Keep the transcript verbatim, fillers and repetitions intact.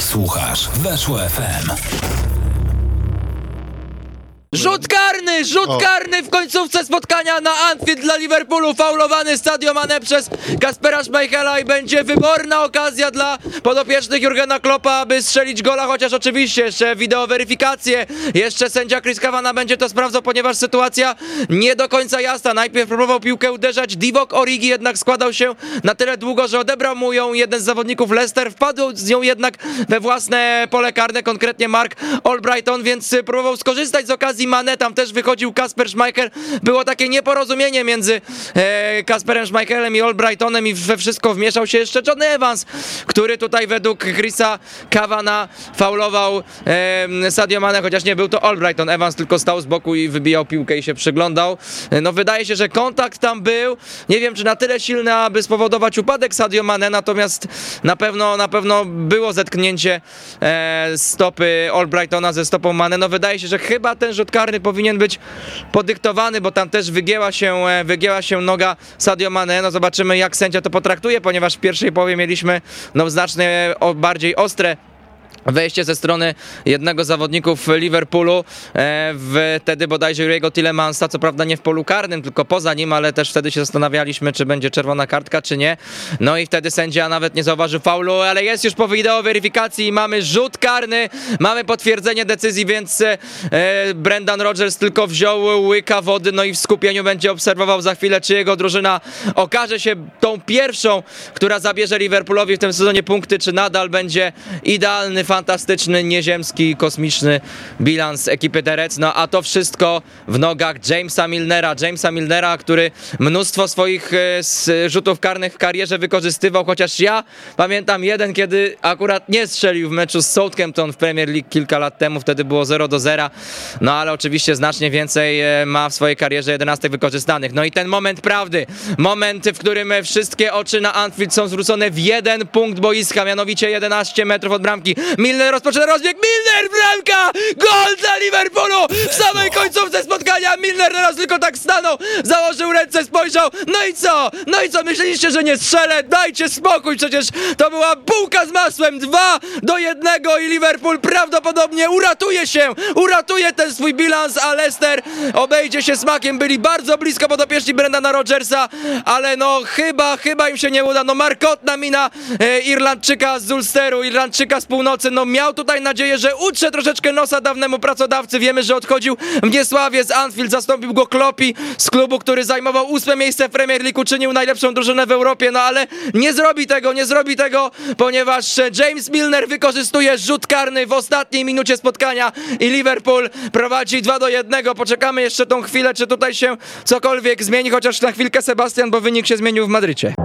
Słuchasz Weszło F M. Rzut karny, rzut O. karny w końcówce spotkania na Anfield dla Liverpoolu, faulowany Sadio Mane przez Kaspera Schmeichela i będzie wyborna okazja dla podopiecznych Jurgena Kloppa, aby strzelić gola, chociaż oczywiście jeszcze wideoweryfikację, jeszcze sędzia Chris Kavanagh będzie to sprawdzał, ponieważ sytuacja nie do końca jasna. Najpierw próbował piłkę uderzać Divock Origi, jednak składał się na tyle długo, że odebrał mu ją jeden z zawodników Leicester, wpadł z nią jednak we własne pole karne, konkretnie Mark Albrighton, więc próbował skorzystać z okazji Mane, tam też wychodził Kasper Schmeichel. Było takie nieporozumienie między e, Kasperem Schmeichelem i Albrightonem i we wszystko wmieszał się jeszcze John Evans, który tutaj według Chrisa Kavanagh faulował e, Sadio Mane, chociaż nie był to Albrighton. Evans tylko stał z boku i wybijał piłkę i się przyglądał. No wydaje się, że kontakt tam był. Nie wiem, czy na tyle silny, aby spowodować upadek Sadio Mane, natomiast na pewno, na pewno było zetknięcie e, stopy Albrightona ze stopą Mane. No wydaje się, że chyba ten rzut karny powinien być podyktowany, bo tam też wygięła się, wygięła się noga Sadio Mane. No zobaczymy, jak sędzia to potraktuje, ponieważ w pierwszej połowie mieliśmy no znacznie o, bardziej ostre wejście ze strony jednego z zawodników Liverpoolu, e, wtedy bodajże Juriego Tillemansa, co prawda nie w polu karnym, tylko poza nim, ale też wtedy się zastanawialiśmy, czy będzie czerwona kartka, czy nie. No i wtedy sędzia nawet nie zauważył faulu, ale jest już po wideo weryfikacji i mamy rzut karny, mamy potwierdzenie decyzji, więc e, Brendan Rodgers tylko wziął łyka wody, no i w skupieniu będzie obserwował za chwilę, czy jego drużyna okaże się tą pierwszą, która zabierze Liverpoolowi w tym sezonie punkty, czy nadal będzie idealny, fantastyczny, nieziemski, kosmiczny bilans ekipy The Reds. No a to wszystko w nogach Jamesa Milnera. Jamesa Milnera, który mnóstwo swoich e, rzutów karnych w karierze wykorzystywał, chociaż ja pamiętam jeden, kiedy akurat nie strzelił w meczu z Southampton w Premier League kilka lat temu, wtedy było zero do zera, no ale oczywiście znacznie więcej e, ma w swojej karierze jedenastek wykorzystanych. No i ten moment prawdy, moment, w którym wszystkie oczy na Anfield są zwrócone w jeden punkt boiska, mianowicie jedenaście metrów od bramki. Milner rozpoczyna rozbieg, Milner, bramka, gol dla Liverpoolu w samej końcówce spotkania. Milner teraz tylko tak stanął, założył ręce, spojrzał, no i co, no i co, myśleliście, że nie strzelę? Dajcie spokój, przecież to była bułka z masłem, dwa do jednego i Liverpool prawdopodobnie uratuje się, uratuje ten swój bilans, a Leicester obejdzie się smakiem, byli bardzo blisko podopieczni Brendana Rodgersa, ale no chyba, chyba im się nie uda. No markotna mina e, Irlandczyka z Ulsteru, Irlandczyka z północy, no miał tutaj nadzieję, że utrze troszeczkę nosa dawnemu pracodawcy. Wiemy, że odchodził w niesławie z Anfield, zastąpił go Kloppi z klubu, który zajmował ósme miejsce w Premier League, uczynił najlepszą drużynę w Europie, no ale nie zrobi tego, nie zrobi tego, ponieważ James Milner wykorzystuje rzut karny w ostatniej minucie spotkania i Liverpool prowadzi dwa do jednego. Poczekamy jeszcze tą chwilę, czy tutaj się cokolwiek zmieni, chociaż na chwilkę Sebastian, bo wynik się zmienił w Madrycie.